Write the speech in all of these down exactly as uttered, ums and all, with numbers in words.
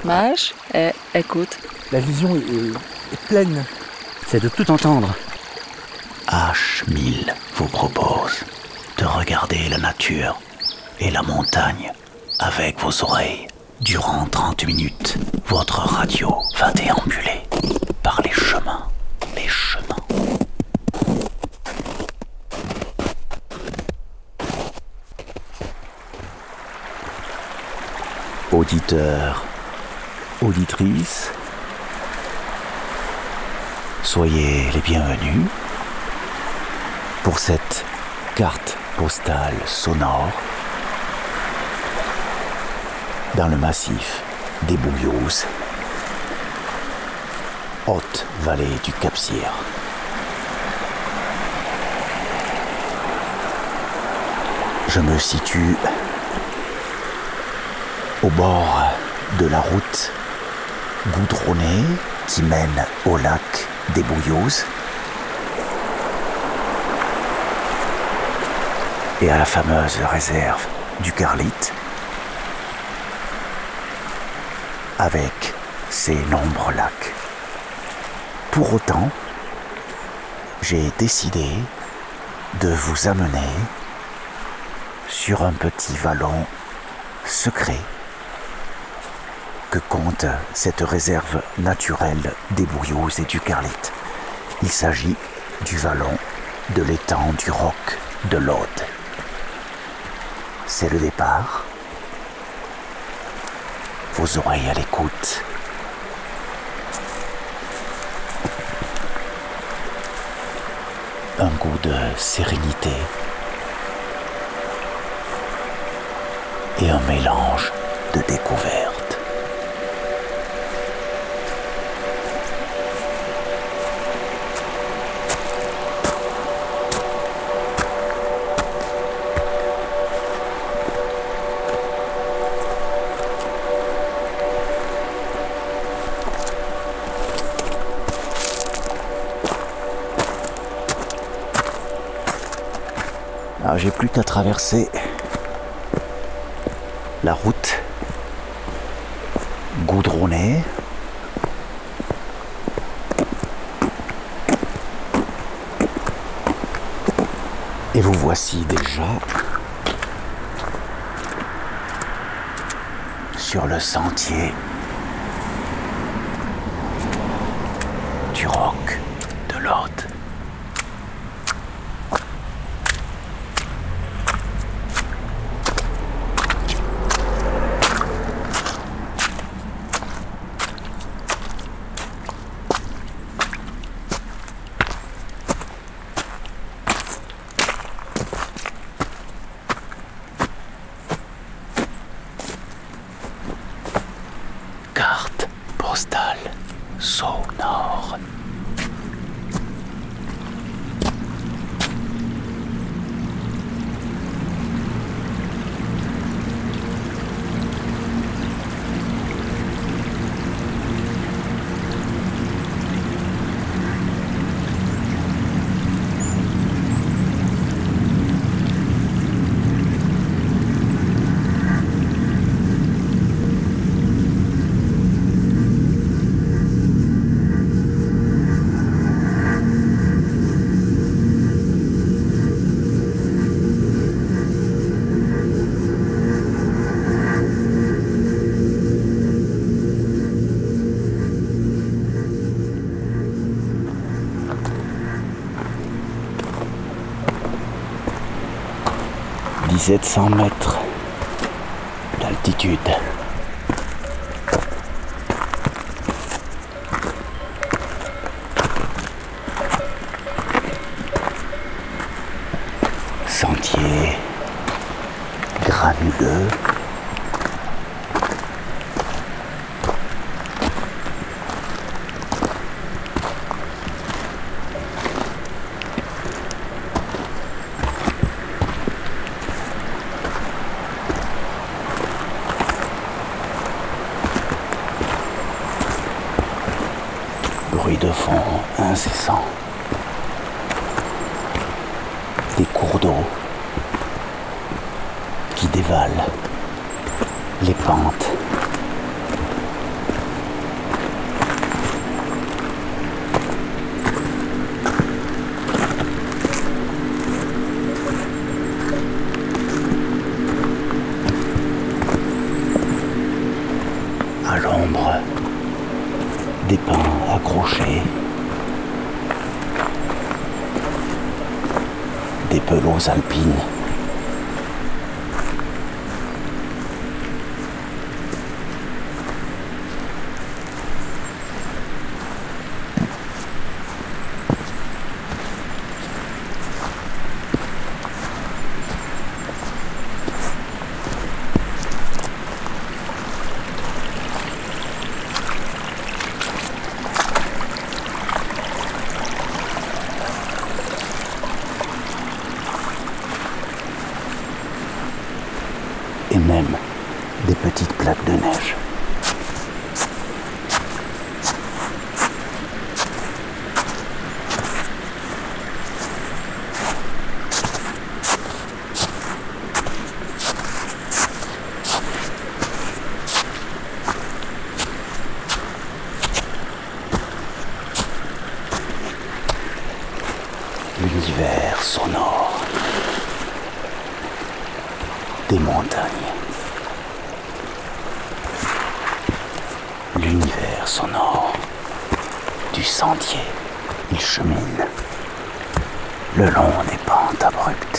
Marche et écoute. La vision est, est, est pleine. C'est de tout entendre. H mille vous propose de regarder la nature et la montagne avec vos oreilles. Durant trente minutes, votre radio va déambuler par les chemins, les chemins. Auditeurs, auditrices, soyez les bienvenus pour cette carte postale sonore dans le massif des Bouillous, haute vallée du Cap-Cyr. Je me situe au bord de la route goudronnée qui mène au lac des Bouillous et à la fameuse réserve du Carlite, avec ses nombreux lacs. Pour autant, j'ai décidé de vous amener sur un petit vallon secret que compte cette réserve naturelle des Bouillous et du Carlite. Il s'agit du vallon de l'étang du Roc de l'Aude. C'est le départ. Vos oreilles à l'écoute. Un goût de sérénité et un mélange de découverte. Alors, j'ai plus qu'à traverser la route goudronnée et vous voici déjà sur le sentier du Roc de l'Aude. Carte postale sonore. dix-sept cents mètres d'altitude. Sentier granuleux. Bruit de fond incessant. Des cours d'eau qui dévalent les pentes À l'ombre, des pins accrochés, des pelouses alpines. Et même des petites plaques de neige. L'univers sonore des montagnes. L'univers sonore du sentier. Il chemine le long des pentes abruptes.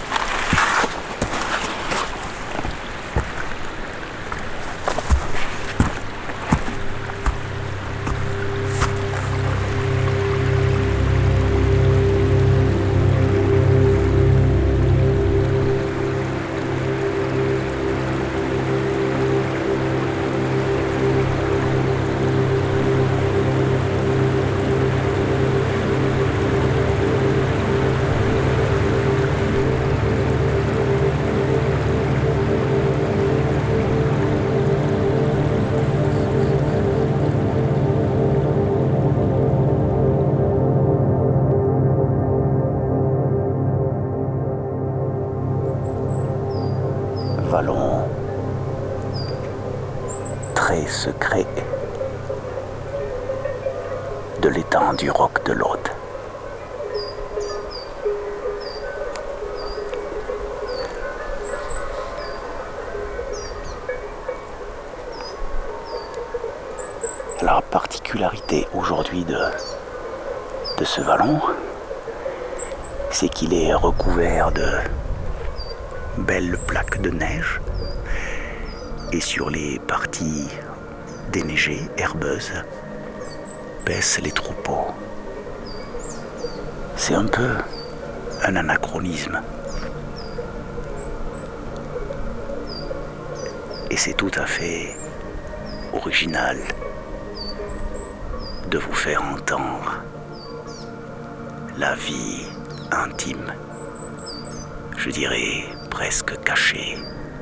Vallon très secret de l'étang du Roc de l'Aude. La particularité aujourd'hui de, de ce vallon, c'est qu'il est recouvert de belles plaques de neige et sur les parties déneigées, herbeuses, paissent les troupeaux. C'est un peu un anachronisme. Et c'est tout à fait original de vous faire entendre la vie intime, je dirais presque cachée,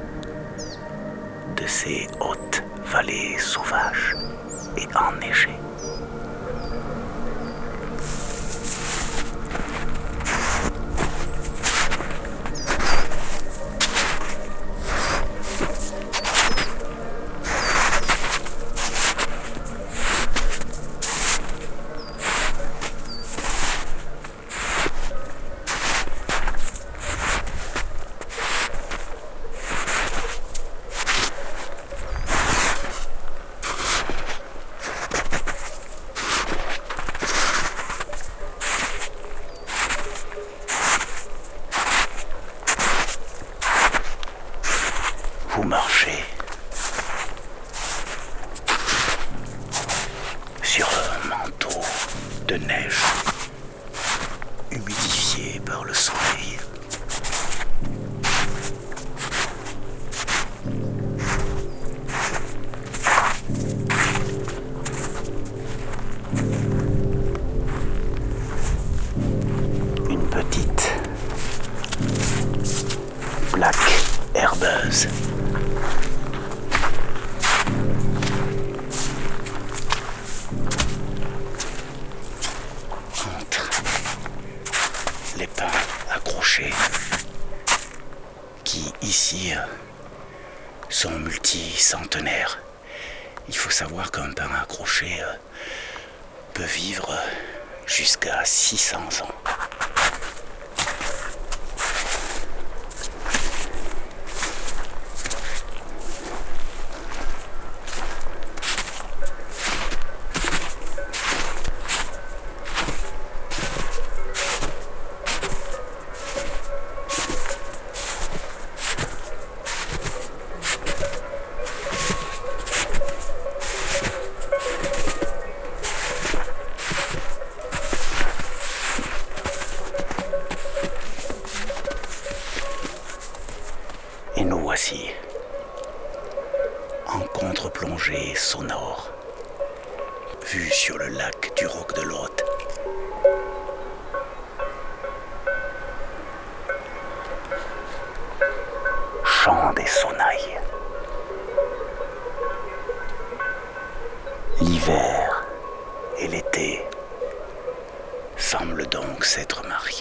de ces hautes vallées sauvages et enneigées. Vous marchez sur un manteau de neige humidifié par le soleil. Une petite plaque herbeuse. Les pins accrochés qui ici sont multicentenaires. Il faut savoir qu'un pin accroché peut vivre jusqu'à six cents ans. en contre-plongée sonore. Vue sur le lac du Roc de Lot. Chant des sonnailles. L'hiver et l'été semblent donc s'être mariés.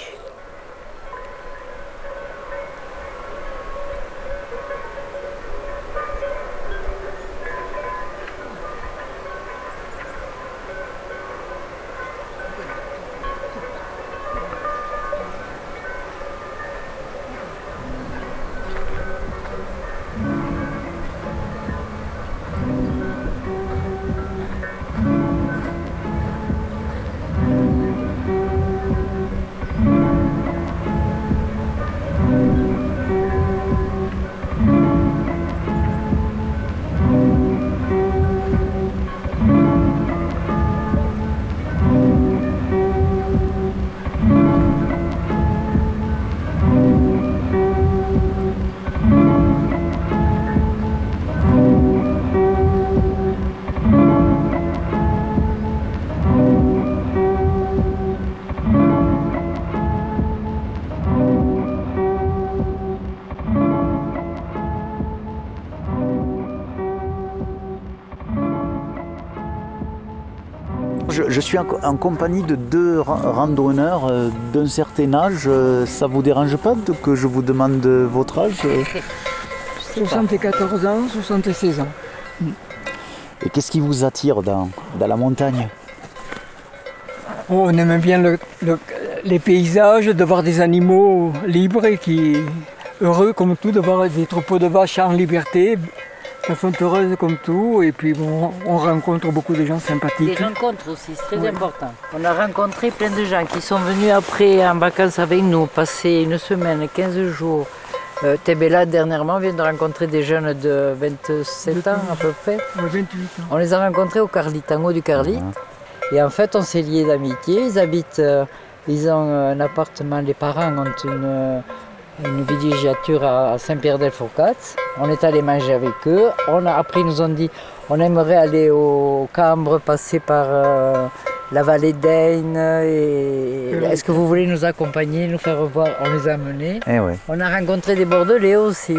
Je, je suis en, en compagnie de deux ra- randonneurs euh, d'un certain âge. Euh, Ça vous dérange pas de, que je vous demande votre âge euh soixante-quatorze ans, soixante-seize ans. Et qu'est-ce qui vous attire dans, dans la montagne? Oh, on aime bien le- le- les paysages, de voir des animaux libres et qui heureux comme tout, de voir des troupeaux de vaches en liberté. Elles sont heureuses comme tout et puis bon, on rencontre beaucoup de gens Les sympathiques. rencontres aussi, c'est très Oui. important. On a rencontré plein de gens qui sont venus après en vacances avec nous, passer une semaine, quinze jours. Euh, Tebela, dernièrement, vient de rencontrer des jeunes de vingt-sept ans à peu près. Ouais, vingt-huit ans. On les a rencontrés au Carlit, en haut du Carlit. Et en fait, on s'est liés d'amitié. Ils habitent, euh, ils ont un appartement, les parents ont une, euh, une villégiature à Saint-Pierre-del-Foucat. On est allé manger avec eux. On a, après, ils nous ont dit on aimerait aller au Cambre, passer par euh, la vallée d'Aisne. Et... Est-ce que vous voulez nous accompagner, nous faire voir? On les a amenés. Eh ouais. On a rencontré des Bordelais aussi.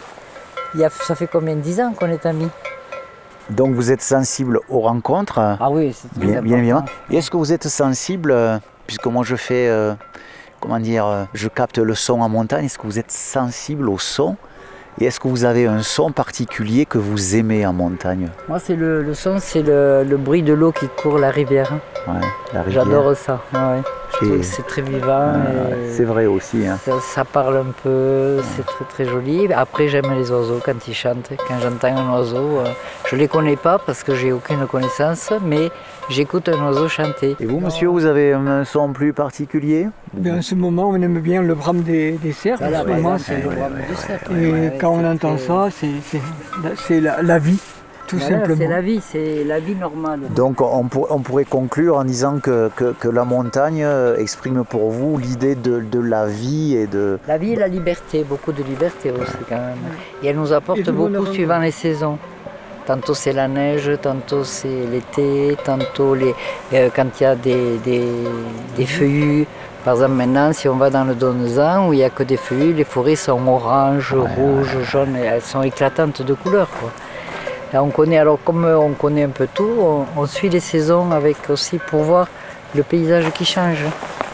Il y a, ça fait combien? dix ans qu'on est amis. Donc vous êtes sensible aux rencontres, Ah oui, c'est très bien, bien évidemment. important. Et est-ce que vous êtes sensible, euh, puisque moi je fais, euh, comment dire, euh, je capte le son en montagne, est-ce que vous êtes sensible au son? Et est-ce que vous avez un son particulier que vous aimez en montagne? Moi, c'est le, le son, c'est le, le bruit de l'eau qui court la rivière. Ouais, la rivière. J'adore ça. Ouais. Je Et- trouve que c'est très vivant. Ah, et c'est vrai aussi. Hein. ça, ça parle un peu, c'est très très joli. Après, j'aime les oiseaux quand ils chantent. Quand j'entends un oiseau, euh, je ne les connais pas parce que j'ai aucune connaissance, mais j'écoute un oiseau chanter. Et vous, monsieur, vous avez un son plus particulier? Bien, en ce moment, on aime bien le brame des, des cerfs. Voilà, en ce par moment, exemple, c'est- le brame du cerf. Et Ouais, quand on c'est entend très- ça, c'est, c'est, c'est la, la vie, tout Voilà, simplement. c'est la vie, c'est la vie normale. Donc on, pour- on pourrait conclure en disant que, que- que la montagne euh, exprime pour vous l'idée de, de la vie et de... La vie et la liberté, beaucoup de liberté aussi quand même. Et elle nous apporte Et du beaucoup bonheur. suivant les saisons. Tantôt c'est la neige, tantôt c'est l'été, tantôt les, euh, quand il y a des, des, des feuillus. Par exemple maintenant, si on va dans le Donzan où il n'y a que des feuillus, les forêts sont oranges, rouges, jaunes, et elles sont éclatantes de couleurs, quoi. Là, on connaît, alors comme on connaît un peu tout, on, on suit les saisons avec aussi pour voir le paysage qui change.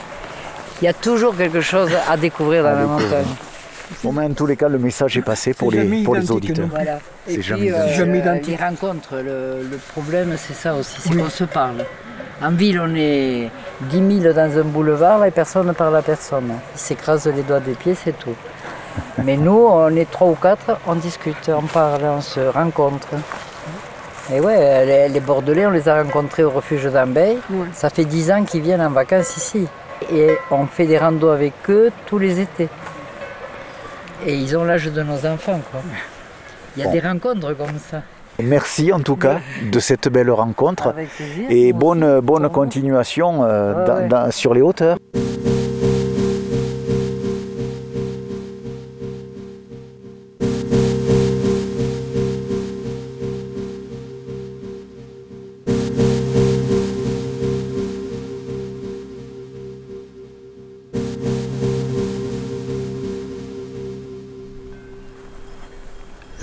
Il y a toujours quelque chose à découvrir dans À la découvrir. montagne. Bon, mais en tous les cas, le message est passé pour C'est les, jamais pour les identique, auditeurs. non. Voilà. C'est Et jamais puis identique. Jamais identique. les rencontres, le, le problème c'est ça aussi, c'est Oui. qu'on se parle. En ville on est dix mille dans un boulevard et personne ne parle à personne. Ils s'écrasent les doigts des pieds, c'est tout. Mais nous on est trois ou quatre, on discute, on parle, on se rencontre. Et ouais, les, les Bordelais on les a rencontrés au refuge d'Ambeille. Ouais. Ça fait dix ans qu'ils viennent en vacances ici. Et on fait des randos avec eux tous les étés. Et ils ont l'âge de nos enfants, quoi. Il y a Bon. des rencontres comme ça. Merci en tout cas de cette belle rencontre Avec plaisir. et Moi bonne, aussi. bonne Au revoir. continuation euh, Ouais, dans- ouais. dans- sur les hauteurs.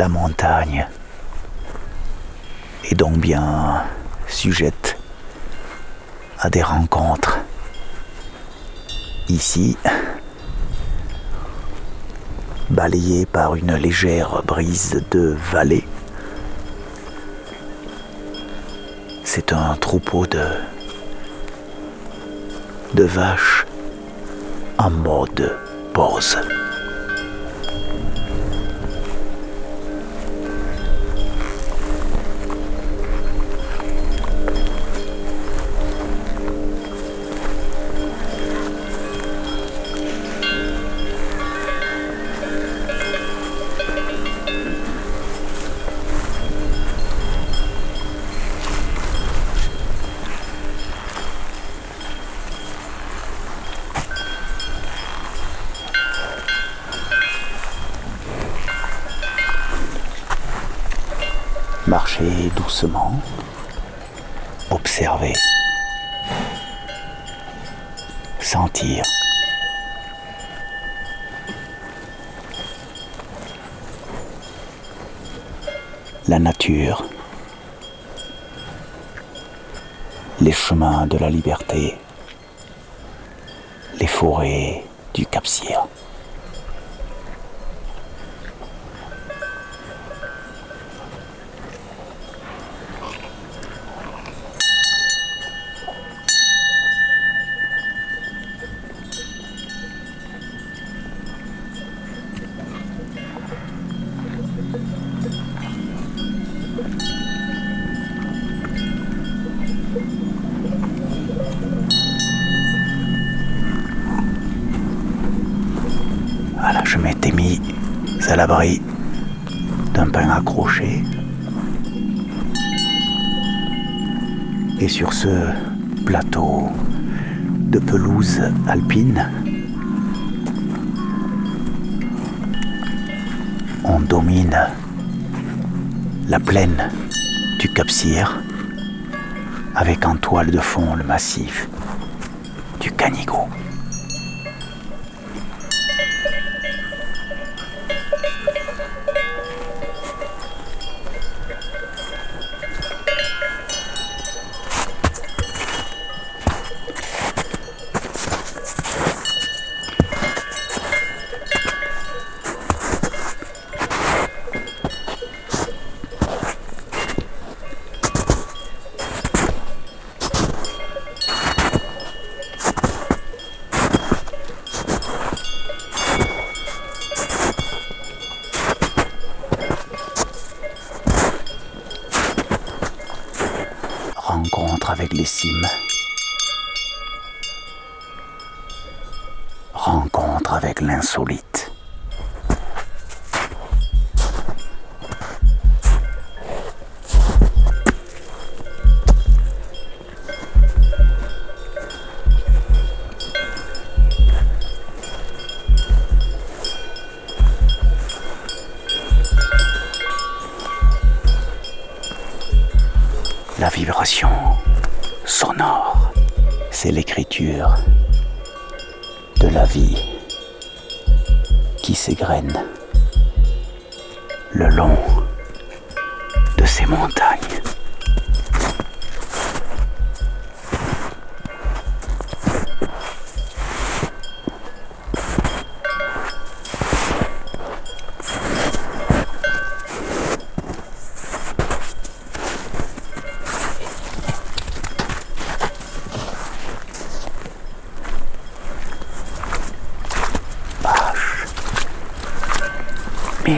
la montagne est donc bien sujette à des rencontres. Ici, balayée par une légère brise de vallée, c'est un troupeau de, de vaches en mode pause. Marchez doucement, observez, sentir. La nature, les chemins de la liberté, les forêts du Cap-Sierre. Voilà, je m'étais mis à l'abri d'un pain accroché. Et sur ce plateau de pelouse alpine, on domine la plaine du Cap-Sierre avec en toile de fond le massif du Canigou. Rencontre avec les cimes. Rencontre avec l'insolite. La vibration sonore, c'est l'écriture de la vie qui s'égrène le long de ces montagnes. Mille.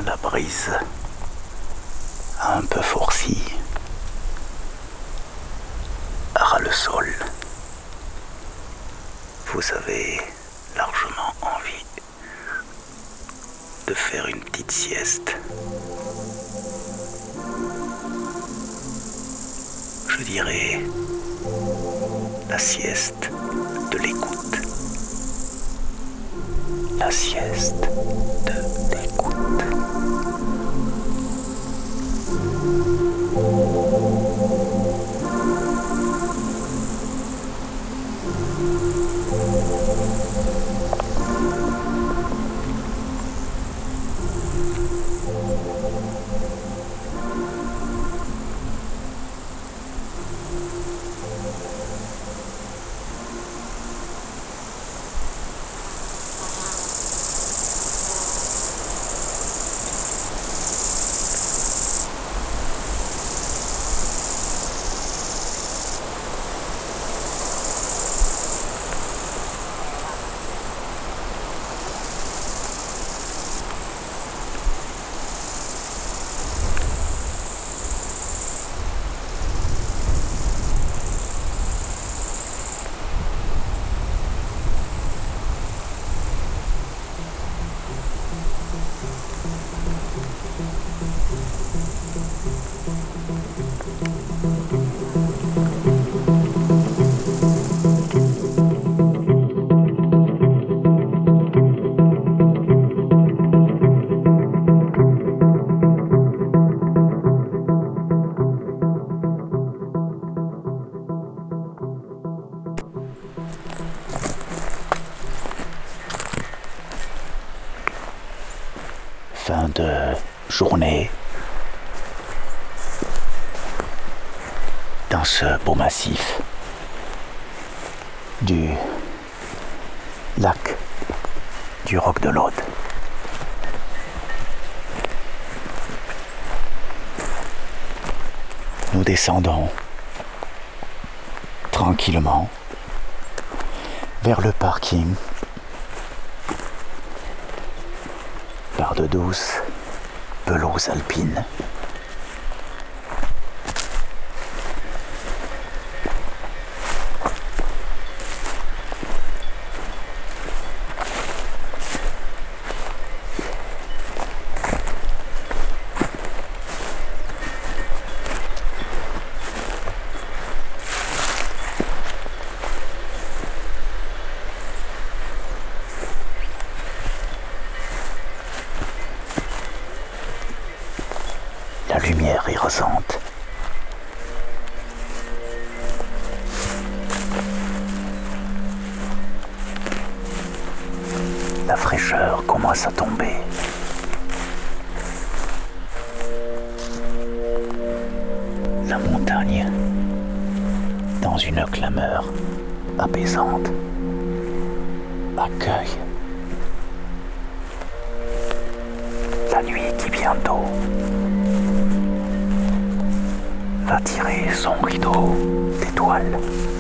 la brise un peu forcie ras le sol. Vous avez largement envie de faire une petite sieste. Je dirais la sieste de l'écoute. La sieste de l'écoute. Fin de journée dans ce beau massif du lac du Roc de l'Aude. Nous descendons tranquillement vers le parking par de douces pelouses alpines. La lumière est rasante. La fraîcheur commence à tomber. La montagne, dans une clameur apaisante, accueille la nuit qui bientôt va tirer son rideau d'étoiles.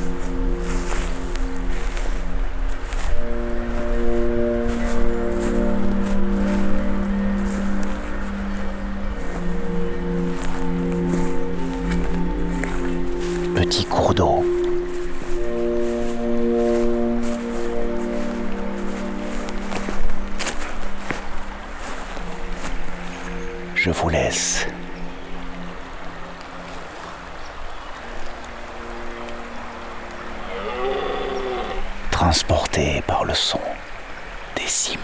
Petit cours d'eau. Je vous laisse transporté par le son des cimes.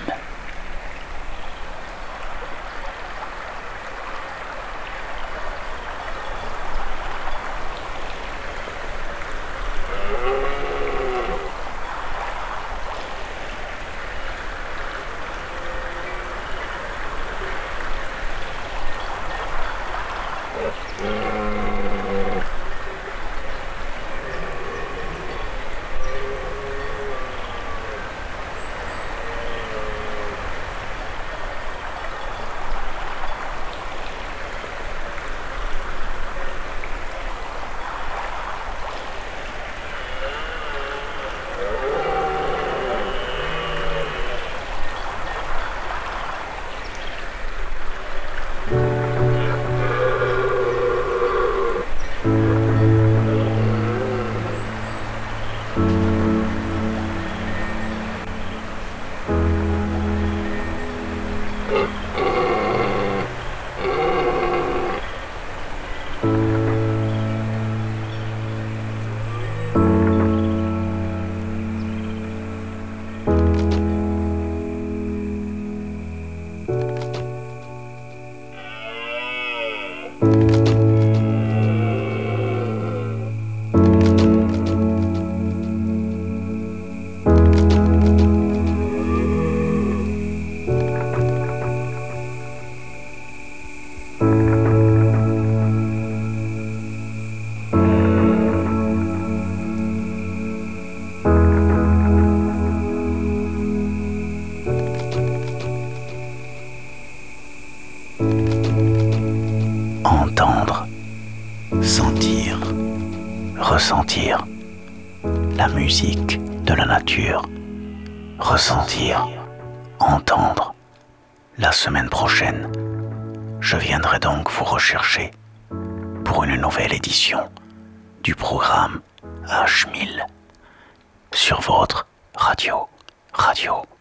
ressentir la musique de la nature, ressentir, entendre. La semaine prochaine, je viendrai donc vous rechercher pour une nouvelle édition du programme H mille sur votre radio, radio.